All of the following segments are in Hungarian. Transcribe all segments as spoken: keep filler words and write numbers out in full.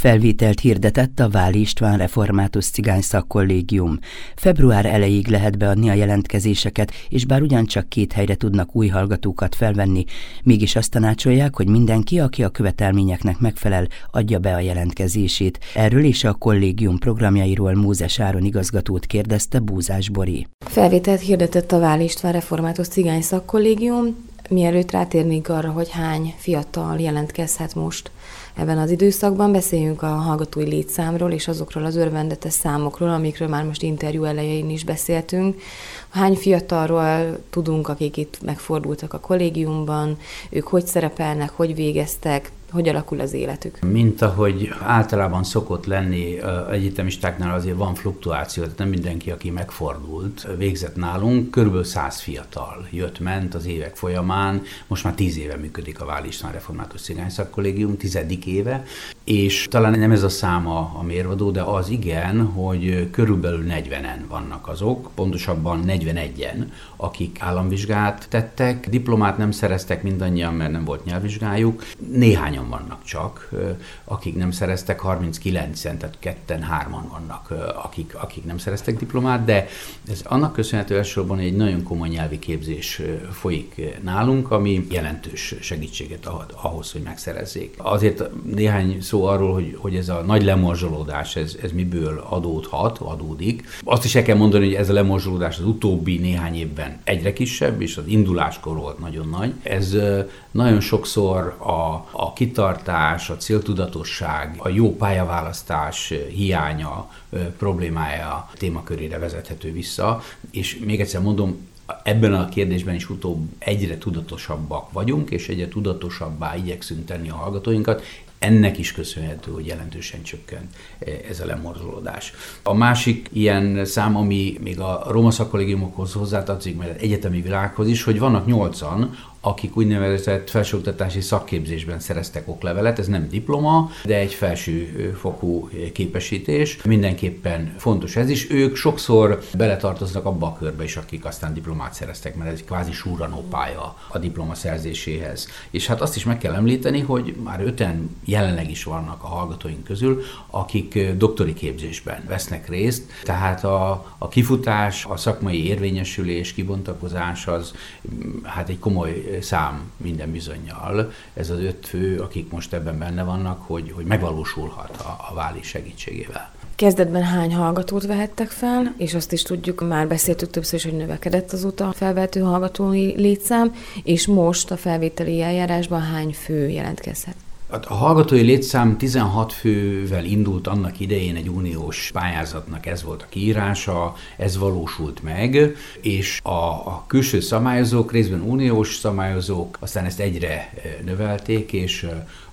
Felvételt hirdetett a Váli István Református Cigány Szakkollégium. Február elejéig lehet beadni a jelentkezéseket, és bár ugyancsak két helyre tudnak új hallgatókat felvenni, mégis azt tanácsolják, hogy mindenki, aki a követelményeknek megfelel, adja be a jelentkezését. Erről és a kollégium programjairól Mózes Áron igazgatót kérdezte Búzás Bori. Felvételt hirdetett a Váli István Református Cigány Szakkollégium. Mielőtt rátérnénk arra, hogy hány fiatal jelentkezhet most ebben az időszakban, beszéljünk a hallgatói létszámról és azokról az örvendetes számokról, amikről már most interjú elején is beszéltünk. Hány fiatalról tudunk, akik itt megfordultak a kollégiumban, ők hogy szerepelnek, hogy végeztek, hogy alakul az életük? Mint ahogy általában szokott lenni egyetemistáknál, azért van fluktuáció, tehát nem mindenki, aki megfordult, végzett nálunk. Körülbelül száz fiatal jött-ment az évek folyamán. Most már tíz éve működik a Váli István Református Cigány Szakkollégium, tizedik éve, és talán nem ez a száma a mérvadó, de az igen, hogy körülbelül negyvenen vannak azok, pontosabban negyvenegyen, akik államvizsgát tettek, diplomát nem szereztek mindannyian, mert nem volt nyelvvizsgájuk. Néhányan vannak csak, akik nem szereztek, harminckilencen, tehát ketten, hárman vannak, akik, akik nem szereztek diplomát, de ez annak köszönhető elsősorban, hogy egy nagyon komoly nyelvi képzés folyik nálunk, ami jelentős segítséget ad ahhoz, hogy megszerezzék. Azért néhány szó arról, hogy, hogy ez a nagy lemorzsolódás, ez, ez miből adódhat, adódik. Azt is el kell mondani, hogy ez a lemorzsolódás az utóbbi néhány évben egyre kisebb, és az induláskor volt nagyon nagy. Ez nagyon sokszor a, a kitartás, a céltudatosság, a jó pályaválasztás hiánya, problémája témakörére vezethető vissza, és még egyszer mondom, ebben a kérdésben is utóbb egyre tudatosabbak vagyunk, és egyre tudatosabbá igyekszünk tenni a hallgatóinkat. Ennek is köszönhető, hogy jelentősen csökkent ez a lemorzsolódás. A másik ilyen szám, ami még a roma szakkollégiumokhoz hozzátartozik, mert az egyetemi világhoz is, hogy vannak nyolcan, akik úgynevezett felsőoktatási szakképzésben szereztek oklevelet, ez nem diploma, de egy felsőfokú képesítés. Mindenképpen fontos ez is. Ők sokszor beletartoznak abba a körbe is, akik aztán diplomát szereztek, mert ez egy kvázi súranó pálya a diploma szerzéséhez. És hát azt is meg kell említeni, hogy már öten jelenleg is vannak a hallgatóink közül, akik doktori képzésben vesznek részt, tehát a, a kifutás, a szakmai érvényesülés, kibontakozás az hát egy komoly szám minden bizonnyal. Ez az öt fő, akik most ebben benne vannak, hogy, hogy megvalósulhat a, a Váli segítségével. Kezdetben hány hallgatót vehettek fel, és azt is tudjuk, már beszéltük többször is, hogy növekedett azóta a felvehető hallgatói létszám, és most a felvételi eljárásban hány fő jelentkezhet? A hallgatói létszám tizenhat fővel indult annak idején egy uniós pályázatnak, ez volt a kiírása, ez valósult meg, és a, a külső szabályozók, részben uniós szabályozók, aztán ezt egyre növelték, és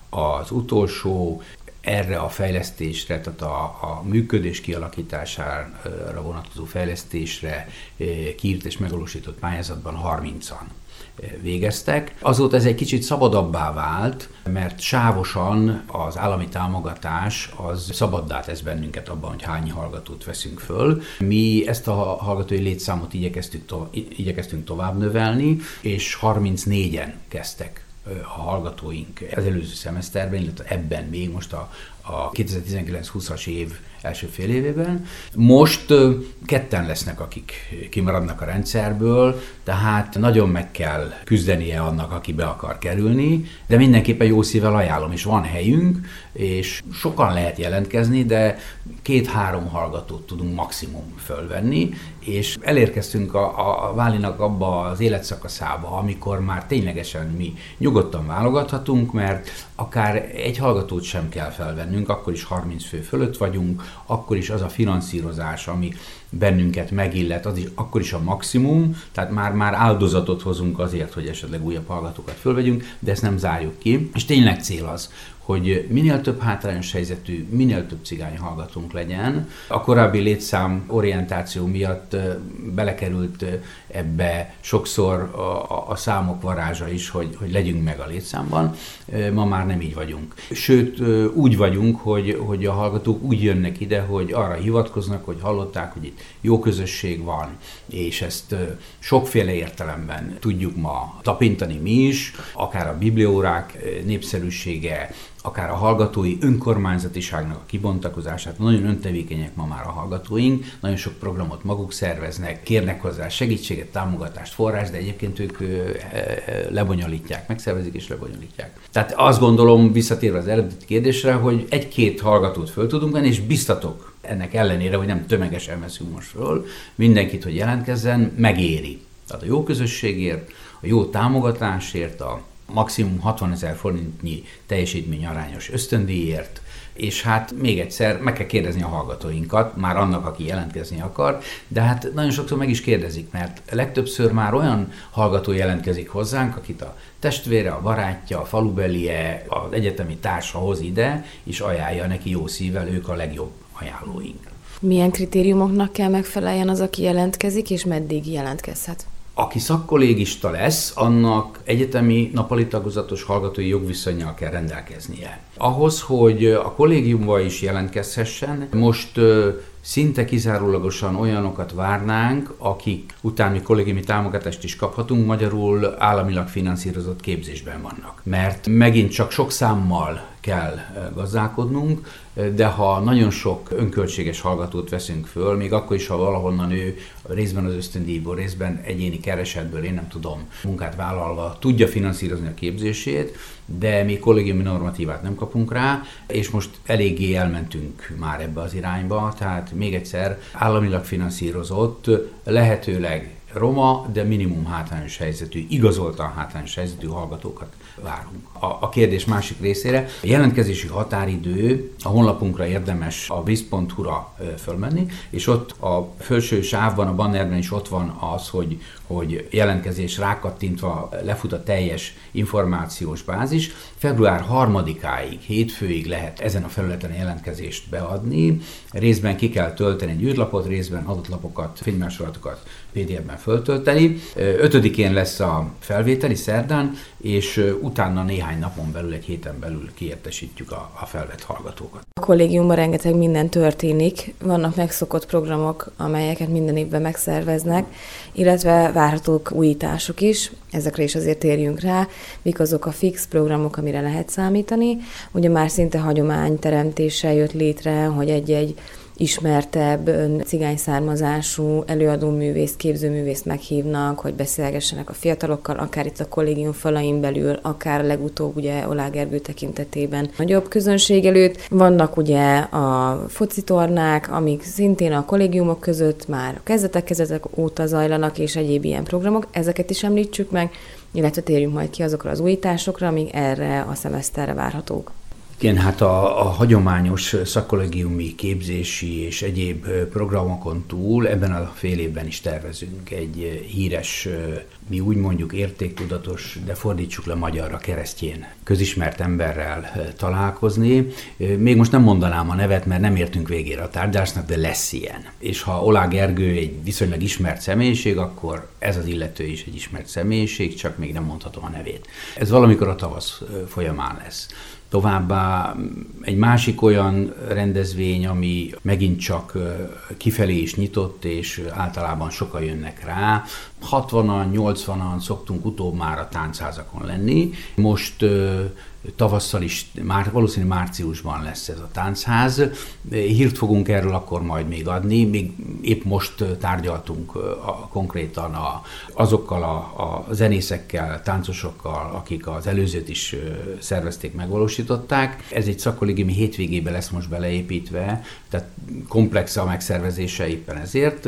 az utolsó erre a fejlesztésre, tehát a, a működés kialakítására vonatkozó fejlesztésre kiírt és megvalósított pályázatban harmincan végeztek. Azóta ez egy kicsit szabadabbá vált, mert sávosan az állami támogatás az szabaddá tesz bennünket abban, hogy hány hallgatót veszünk föl. Mi ezt a hallgatói létszámot igyekeztünk, to- igyekeztünk tovább növelni, és harmincnégyen kezdtek a hallgatóink az előző szemeszterben, illetve ebben még most a, a kétezer-tizenkilenc-húszas év első fél évében. Most ketten lesznek, akik kimaradnak a rendszerből, tehát nagyon meg kell küzdenie annak, aki be akar kerülni, de mindenképpen jó szívvel ajánlom, és van helyünk, és sokan lehet jelentkezni, de két-három hallgatót tudunk maximum fölvenni, és elérkeztünk a, a Válinak abba az életszakaszába, amikor már ténylegesen mi nyugodtan válogathatunk, mert akár egy hallgatót sem kell felvennünk, akkor is harminc fő fölött vagyunk, akkor is az a finanszírozás, ami bennünket megillet, az is, akkor is a maximum, tehát már, már áldozatot hozunk azért, hogy esetleg újabb hallgatókat fölvegyünk, de ezt nem zárjuk ki, és tényleg cél az, hogy minél több hátrányos helyzetű, minél több cigány hallgatónk legyen. A korábbi létszám orientáció miatt belekerült ebbe sokszor a, a számok varázsa is, hogy, hogy legyünk meg a létszámban. Ma már nem így vagyunk. Sőt, úgy vagyunk, hogy, hogy a hallgatók úgy jönnek ide, hogy arra hivatkoznak, hogy hallották, hogy itt jó közösség van, és ezt sokféle értelemben tudjuk ma tapintani mi is, akár a bibliórák népszerűsége, akár a hallgatói önkormányzatiságnak a kibontakozását. Nagyon öntevékenyek ma már a hallgatóink, nagyon sok programot maguk szerveznek, kérnek hozzá segítséget, támogatást, forrást, de egyébként ők lebonyolítják, megszervezik és lebonyolítják. Tehát azt gondolom, visszatérve az eredeti kérdésre, hogy egy-két hallgatót föl tudunk venni, és biztatok ennek ellenére, hogy nem tömegesen veszünk most föl, mindenkit, hogy jelentkezzen, megéri. Tehát a jó közösségért, a jó támogatásért, a maximum hatvanezer forintnyi teljesítmény arányos ösztöndíjért, és hát még egyszer meg kell kérdezni a hallgatóinkat, már annak, aki jelentkezni akar, de hát nagyon sokszor meg is kérdezik, mert legtöbbször már olyan hallgató jelentkezik hozzánk, akit a testvére, a barátja, a falubelie, az egyetemi társa hoz ide, és ajánlja neki jó szívvel, ők a legjobb ajánlóink. Milyen kritériumoknak kell megfeleljen az, aki jelentkezik, és meddig jelentkezhet? Aki szakkollégista lesz, annak egyetemi nappali tagozatos hallgatói jogviszonnyal kell rendelkeznie. Ahhoz, hogy a kollégiumba is jelentkezhessen, most szinte kizárólagosan olyanokat várnánk, akik után mi kollégiumi támogatást is kaphatunk, magyarul államilag finanszírozott képzésben vannak. Mert megint csak sok számmal kell gazdálkodnunk, de ha nagyon sok önköltséges hallgatót veszünk föl, még akkor is, ha valahonnan ő részben az ösztöndíjból, részben egyéni keresetből, én nem tudom, munkát vállalva tudja finanszírozni a képzését, de mi kollégiumi normatívát nem kapunk rá, és most eléggé elmentünk már ebbe az irányba, tehát még egyszer államilag finanszírozott, lehetőleg roma, de minimum hátrányos helyzetű, igazoltan hátrányos helyzetű hallgatókat várunk. A, a kérdés másik részére, a jelentkezési határidő, a honlapunkra érdemes a brisz pont hu-ra fölmenni, és ott a felső sávban, a bannerben is ott van az, hogy, hogy jelentkezés rákattintva lefut a teljes információs bázis. február harmadikáig, hétfőig lehet ezen a felületen jelentkezést beadni. Részben ki kell tölteni egy űrlapot, részben adott lapokat, fénymásolatokat pé dé ef-ben föltölteni. ötödikén lesz a felvételi, szerdán, és utána néhány napon belül, egy héten belül kiértesítjük a, a felvett hallgatókat. A kollégiumban rengeteg minden történik, vannak megszokott programok, amelyeket minden évben megszerveznek, illetve várhatók újítások is, ezekre is azért térjünk rá, mik azok a fix programok, amire lehet számítani. Ugye már szinte hagyományteremtéssel jött létre, hogy egy-egy ismertebb cigány származású előadóművészt, képzőművészt meghívnak, hogy beszélgessenek a fiatalokkal, akár itt a kollégium falain belül, akár legutóbb ugye Oláh Gergő tekintetében nagyobb közönség előtt. Vannak ugye a focitornák, amik szintén a kollégiumok között már kezdetek-kezdetek óta zajlanak, és egyéb ilyen programok, ezeket is említsük meg, illetve térjünk majd ki azokra az újításokra, amik erre a szemeszterre várhatók. Igen, hát a, a hagyományos szakkollégiumi képzési és egyéb programokon túl ebben a fél évben is tervezünk egy híres, mi úgy mondjuk értéktudatos, de fordítsuk le magyarra, keresztjén közismert emberrel találkozni. Még most nem mondanám a nevet, mert nem értünk végére a tárgyalásnak, de lesz ilyen. És ha Oláh Gergő egy viszonylag ismert személyiség, akkor ez az illető is egy ismert személyiség, csak még nem mondhatom a nevét. Ez valamikor a tavasz folyamán lesz. Továbbá egy másik olyan rendezvény, ami megint csak kifelé is nyitott, és általában sokan jönnek rá. hatvanan, nyolcvanan szoktunk utóbb már a táncházakon lenni. Most tavasszal is, már valószínűleg márciusban lesz ez a táncház. Hírt fogunk erről akkor majd még adni, még épp most tárgyaltunk a, konkrétan a, azokkal a, a zenészekkel, táncosokkal, akik az előzőt is szervezték, megvalósították. Ez egy szakkollégiumi hétvégébe lesz most beleépítve, tehát komplex a megszervezése éppen ezért,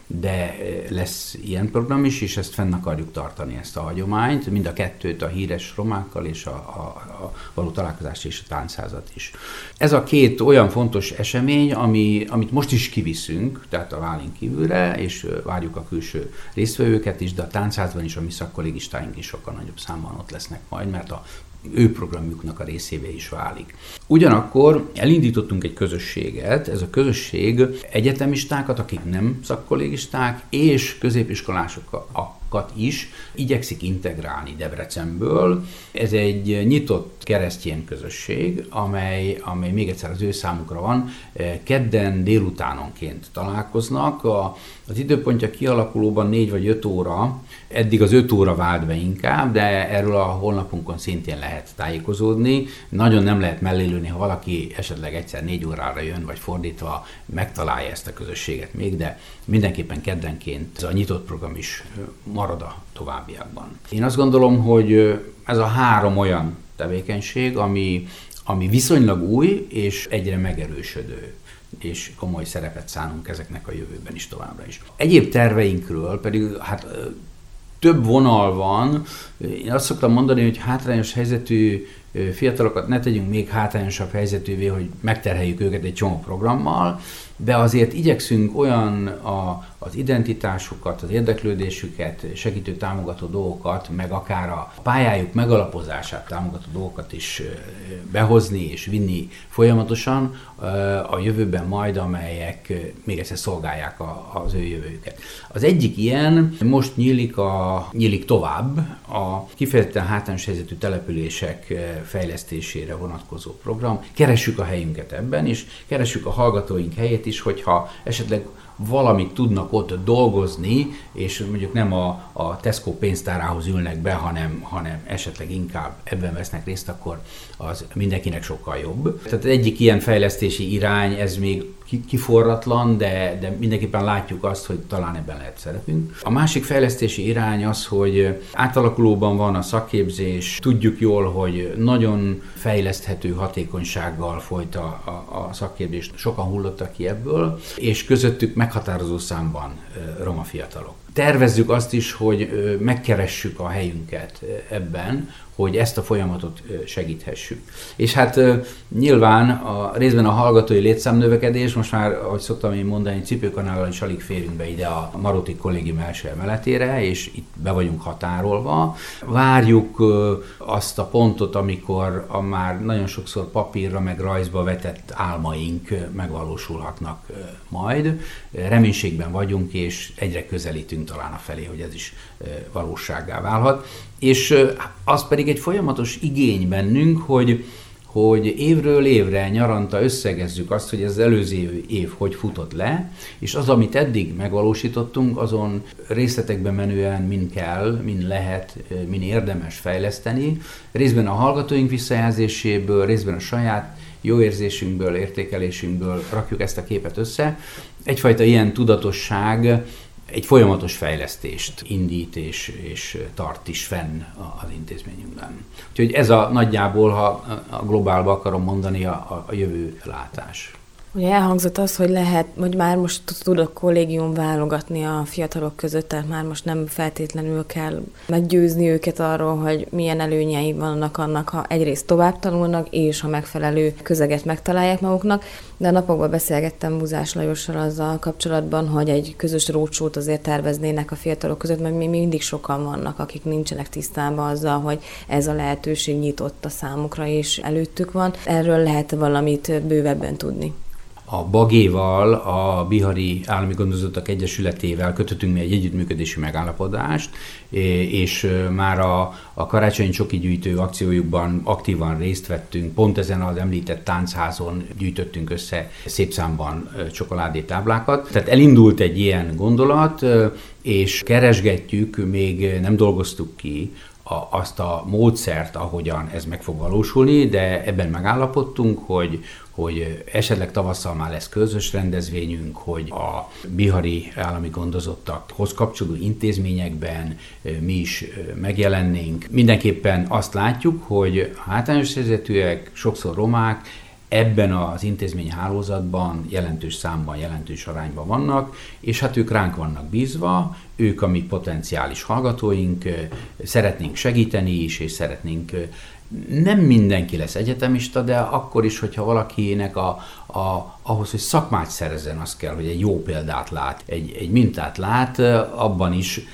de lesz ilyen program is, és ezt fenn akarjuk tartani, ezt a hagyományt, mind a kettőt, a híres romákkal és a, a a való találkozást és a táncházat is. Ez a két olyan fontos esemény, ami, amit most is kiviszünk, tehát a Válin kívülre, és várjuk a külső résztvevőket is, de a táncházban is a mi szakkollégistáink is sokkal nagyobb számban ott lesznek majd, mert a ő programjuknak a részévé is válik. Ugyanakkor elindítottunk egy közösséget, ez a közösség egyetemistákat, akik nem szakkollégisták, és középiskolások, a fiatalokat is igyekszik integrálni Debrecenből. Ez egy nyitott keresztény közösség, amely, amely még egyszer az ő számukra van. Kedden délutánonként találkoznak. A, az időpontja kialakulóban négy vagy öt óra, eddig az öt óra vált be inkább, de erről a honlapunkon szintén lehet tájékozódni. Nagyon nem lehet mellélőni, ha valaki esetleg egyszer négy órára jön, vagy fordítva megtalálja ezt a közösséget még, de mindenképpen keddenként ez a nyitott program is marad a továbbiakban. Én azt gondolom, hogy ez a három olyan tevékenység, ami, ami viszonylag új és egyre megerősödő, és komoly szerepet szánunk ezeknek a jövőben is továbbra is. Egyéb terveinkről pedig hát több vonal van. Én azt szoktam mondani, hogy hátrányos helyzetű fiatalokat ne tegyünk még hátrányosabb helyzetűvé, hogy megterheljük őket egy csomó programmal, de azért igyekszünk olyan a, az identitásukat, az érdeklődésüket segítő, támogató dolgokat, meg akár a pályájuk megalapozását támogató dolgokat is behozni és vinni folyamatosan a jövőben majd, amelyek még egyszer szolgálják a, az ő jövőjüket. Az egyik ilyen most nyílik, a, nyílik tovább a kifejezetten hátrányos helyzetű települések fejlesztésére vonatkozó program. Keressük a helyünket ebben, és keressük a hallgatóink helyét is, hogyha esetleg valamit tudnak ott dolgozni, és mondjuk nem a, a Tesco pénztárához ülnek be, hanem, hanem esetleg inkább ebben vesznek részt, akkor az mindenkinek sokkal jobb. Tehát egyik ilyen fejlesztési irány, ez még kiforratlan, de, de mindenképpen látjuk azt, hogy talán ebben lehet szerepünk. A másik fejlesztési irány az, hogy átalakulóban van a szakképzés, tudjuk jól, hogy nagyon fejleszthető hatékonysággal folyt a, a, a szakképzés, sokan hullottak ki ebből, és közöttük meghatározó számban roma fiatalok. Tervezzük azt is, hogy megkeressük a helyünket ebben, hogy ezt a folyamatot segíthessük. És hát nyilván a részben a hallgatói létszámnövekedés, most már, ahogy szoktam én mondani, cipőkanállal is alig férünk be ide a Maróti Kollégium első emeletére, és itt be vagyunk határolva. Várjuk azt a pontot, amikor a már nagyon sokszor papírra meg rajzba vetett álmaink megvalósulhatnak majd. Reménységben vagyunk, és egyre közelítünk talán a felé, hogy ez is valósággá válhat. És az pedig egy folyamatos igény bennünk, hogy, hogy évről évre nyaranta összegezzük azt, hogy ez az előző év hogy futott le, és az, amit eddig megvalósítottunk, azon részletekben menően mind kell, mind lehet, mind érdemes fejleszteni. Részben a hallgatóink visszajelzéséből, részben a saját jó érzésünkből, értékelésünkből rakjuk ezt a képet össze. Egyfajta ilyen tudatosság egy folyamatos fejlesztést indít és, és tart is fenn az intézményünkben. Úgyhogy ez a nagyjából, ha a globálba akarom mondani, a, a jövő látás. Ugye elhangzott az, hogy lehet, hogy már most tud a kollégium válogatni a fiatalok között, tehát már most nem feltétlenül kell meggyőzni őket arról, hogy milyen előnyei vannak annak, ha egyrészt tovább tanulnak, és ha megfelelő közeget megtalálják maguknak. De a napokban beszélgettem Buzás Lajossal azzal kapcsolatban, hogy egy közös rócsót azért terveznének a fiatalok között, mert még mindig sokan vannak, akik nincsenek tisztában azzal, hogy ez a lehetőség nyitott a számukra, és előttük van. Erről lehet valamit bővebben tudni. A Bagéval, a Bihari Állami Gondozottak Egyesületével kötöttünk mi egy együttműködési megállapodást, és már a, a karácsonyi csoki gyűjtő akciójukban aktívan részt vettünk, pont ezen az említett táncházon gyűjtöttünk össze szép számban csokoládétáblákat. Tehát elindult egy ilyen gondolat, és keresgetjük, még nem dolgoztuk ki azt a módszert, ahogyan ez meg fog valósulni, de ebben megállapodtunk, hogy hogy esetleg tavasszal már lesz közös rendezvényünk, hogy a bihari állami gondozottakhoz kapcsolódó intézményekben mi is megjelennénk. Mindenképpen azt látjuk, hogy hátrányos helyzetűek, sokszor romák, ebben az intézmény hálózatban jelentős számban, jelentős arányban vannak, és hát ők ránk vannak bízva, ők a mi potenciális hallgatóink, szeretnénk segíteni is, és szeretnénk. Nem mindenki lesz egyetemista, de akkor is, hogyha valakinek a, a, ahhoz, hogy szakmát szerezzen, az kell, hogy egy jó példát lát, egy, egy mintát lát, abban is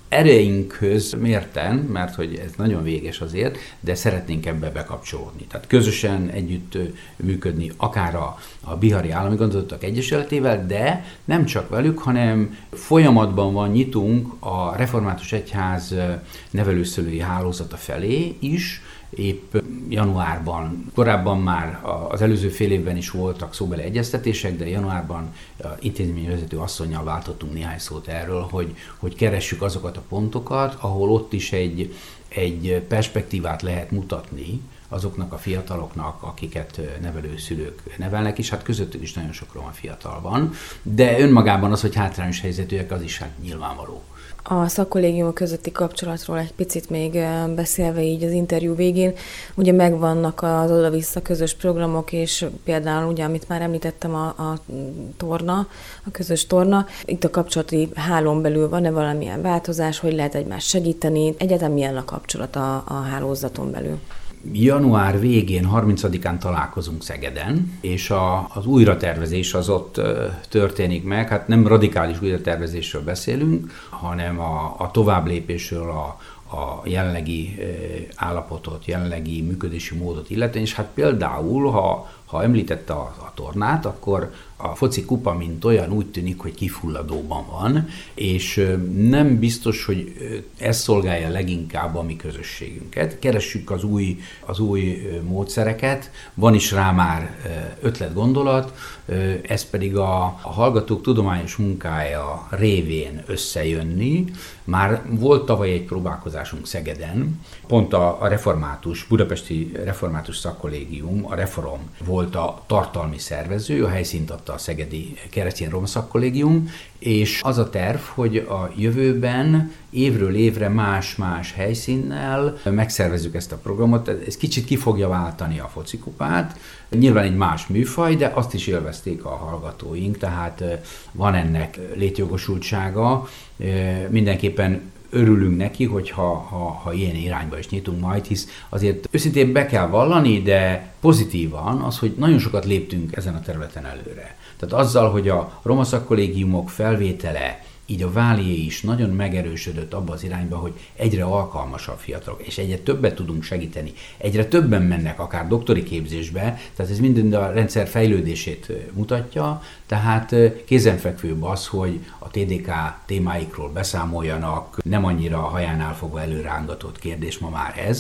ereinkhöz mérten, mert hogy ez nagyon véges azért, de szeretnénk ebbe bekapcsolódni. Tehát közösen együtt működni akár a, a Bihari Állami Gondozottak Egyesületével, de nem csak velük, hanem folyamatban van, nyitunk a Református Egyház nevelőszülői hálózata felé is, épp januárban, korábban már az előző fél évben is voltak szóbeli egyeztetések, de januárban intézményvezető asszonnyal váltottunk néhány szót erről, hogy, hogy keressük azokat a pontokat, ahol ott is egy, egy perspektívát lehet mutatni azoknak a fiataloknak, akiket nevelőszülők nevelnek, és hát közöttük is nagyon sok roma fiatal van, de önmagában az, hogy hátrányos helyzetűek, az is hát nyilvánvaló. A szakkollégiumok közötti kapcsolatról egy picit még beszélve így az interjú végén, ugye megvannak az oda-vissza közös programok, és például ugye, amit már említettem, a, a torna, a közös torna. Itt a kapcsolati hálón belül van-e valamilyen változás, hogy lehet egymást segíteni? Egyáltalán milyen a kapcsolat a, a hálózaton belül? Január végén, harmincadikán találkozunk Szegeden, és a, az újratervezés az ott történik meg. Hát nem radikális újratervezésről beszélünk, hanem a, a továbblépésről, a, a jelenlegi állapotot, jelenlegi működési módot illetően, és hát például, ha, ha említette a, a tornát, akkor a foci kupa, mint olyan, úgy tűnik, hogy kifulladóban van, és nem biztos, hogy ez szolgálja leginkább a mi közösségünket. Keressük az új, az új módszereket, van is rá már ötlet-gondolat, ez pedig a, a hallgatók tudományos munkája révén összejönni. Már volt tavaly egy próbálkozásunk Szegeden, pont a, a református, budapesti református szakkollégium, a Reform volt a tartalmi szervező, a helyszínt adta a szegedi keresztény roma szakkollégium, és az a terv, hogy a jövőben évről évre más-más helyszínnel megszervezzük ezt a programot. Ez kicsit ki fogja váltani a focikupát. Nyilván egy más műfaj, de azt is élvezték a hallgatóink, tehát van ennek létjogosultsága. Mindenképpen örülünk neki, hogyha ha, ha ilyen irányba is nyitunk majd, hisz azért őszintén be kell vallani, de pozitívan az, hogy nagyon sokat léptünk ezen a területen előre. Tehát azzal, hogy a roma szakkollégiumok felvétele, így a válié is nagyon megerősödött abba az irányba, hogy egyre alkalmasabb fiatalok, és egyre többet tudunk segíteni. Egyre többen mennek akár doktori képzésbe, tehát ez minden a rendszer fejlődését mutatja, tehát kézenfekvőbb az, hogy a té dé ká témáikról beszámoljanak, nem annyira a hajánál fogva előrángatott kérdés ma már ez,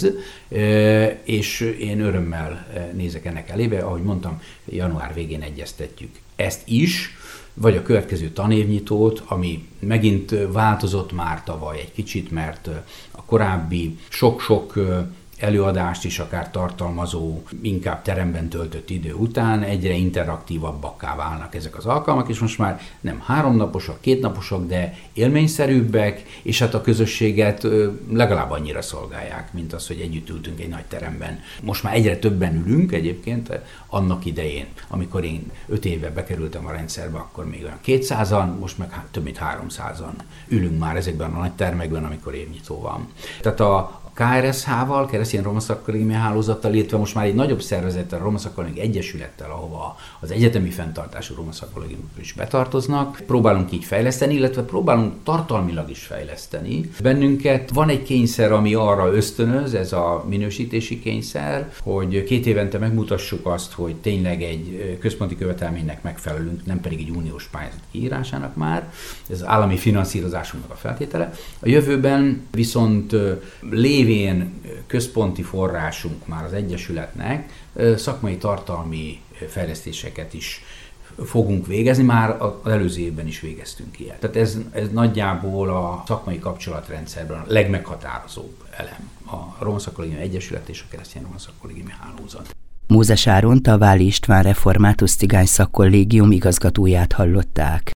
és én örömmel nézek ennek elébe, ahogy mondtam, január végén egyeztetjük ezt is, vagy a következő tanévnyitót, ami megint változott már tavaly egy kicsit, mert a korábbi sok-sok előadást is akár tartalmazó, inkább teremben töltött idő után egyre interaktívabbakká válnak ezek az alkalmak, és most már nem háromnaposak, kétnaposak, de élményszerűbbek, és hát a közösséget legalább annyira szolgálják, mint az, hogy együtt ültünk egy nagy teremben. Most már egyre többen ülünk egyébként, annak idején, amikor én öt éve bekerültem a rendszerbe, akkor még olyan kétszázan, most meg több mint háromszázan ülünk már ezekben a nagy termekben, amikor évnyitó van. Tehát a ká er es há-val, Keresztény Roma Szakkollégiumi Hálózattal, illetve most már egy nagyobb szervezettel, a Roma Szakkollégiumi Egyesülettel, ahova az egyetemi fenntartású Roma Szakkollégiumok is betartoznak. Próbálunk így fejleszteni, illetve próbálunk tartalmilag is fejleszteni. Bennünket van egy kényszer, ami arra ösztönöz, ez a minősítési kényszer, hogy két évente megmutassuk azt, hogy tényleg egy központi követelménynek megfelelünk, nem pedig egy uniós pályázat kiírásának már. Ez az állami finanszírozásunknak a feltétele. A jövőben viszont lév Lévén központi forrásunk már az Egyesületnek, szakmai tartalmi fejlesztéseket is fogunk végezni, már az előző évben is végeztünk ilyet. Tehát ez, ez nagyjából a szakmai kapcsolatrendszerben a legmeghatározóbb elem. A Roma Szakkollégiumi Egyesület és a Keresztény Roma Szakkollégiumi Hálózat. Mózes Áront, a Váli István Református Cigány Szakkollégium igazgatóját hallották.